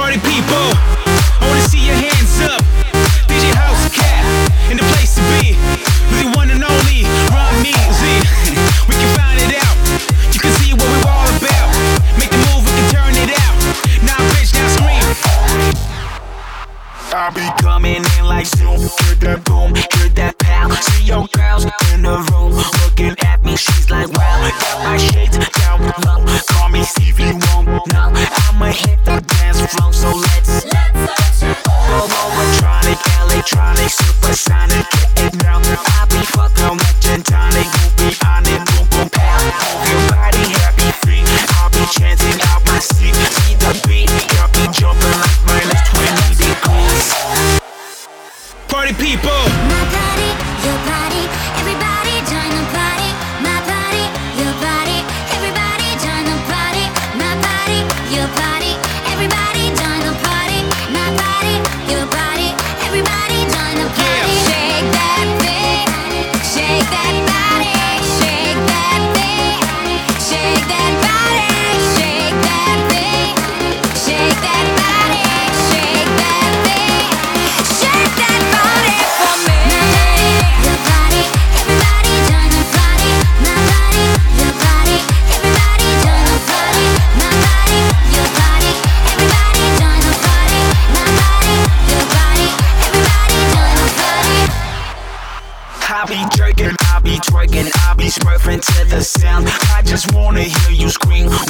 Party people, I wanna see your hands up. DJ House Cat, in the place to be. The one and only Ron Me Z. We can find it out. You can see what we're all about. Make the move, we can turn it out. Now bitch, now scream. I be coming in like zoom. Hear that boom, hear that pow. See your girls in the room looking at me. She's like, wow, got my shades down low. Call me Stevie Wonder. No, I'ma hit the dance floor, so let's go electronic, electronic, supersonic. Get it now. I be fucking with tonic. You be on it, boom boom pow. Move your body, happy free. I'll be chanting out my seat. See the beat, got me jumping like minus 20 degrees. Party people. My party, your party, everybody join the party. My party, your party, everybody join the party. My party, your party, everybody join the party. My party, your party, everybody join the party. Shake that thing, shake that body, shake that thing, shake that body, shake that thing, shake that body, shake that thing, shake that body for me. My body, your body, everybody join the party. My body, your body, everybody join the party. My body, your body, everybody join the party. My body, your body, everybody join the party. I be jerking, I be twerking, I be smurfing to the sound. I just wanna hear you scream